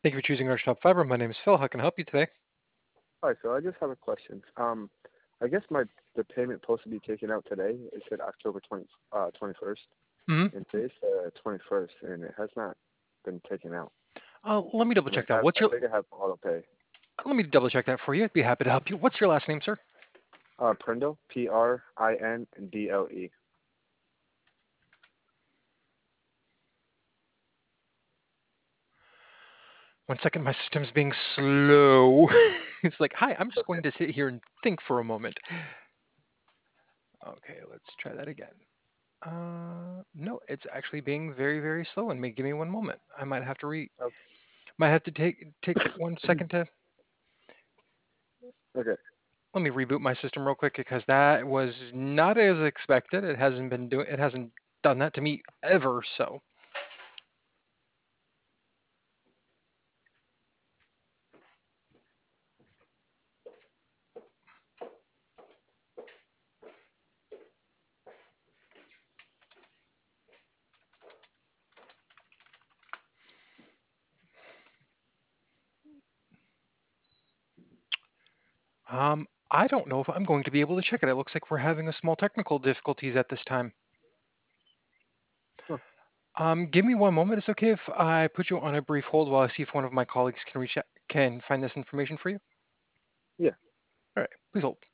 Thank you for choosing Arch Top Fiber. My name is Phil. How can I help you today? Hi, so I just have a question. I guess the payment supposed to be taken out today. It said October 21st, hmm and today's the 21st, and it has not been taken out. Let me double And check that. I think I have auto pay. Let me double check that for you. I'd be happy to help you. What's your last name, sir? Prindle, Prindle. 1 second. My system's being slow. It's like, hi, I'm just Okay. going to sit here and think for a moment. Okay, let's try that again. No, it's actually being very, very slow. And may give me one moment. I might have to take 1 second to Okay. let me reboot my system real quick because that was not as expected. It hasn't done that to me ever. So. I don't know if I'm going to be able to check it. It looks like we're having a small technical difficulties at this time. Huh. Give me one moment. It's okay if I put you on a brief hold while I see if one of my colleagues can find this information for you. Yeah. All right, please hold.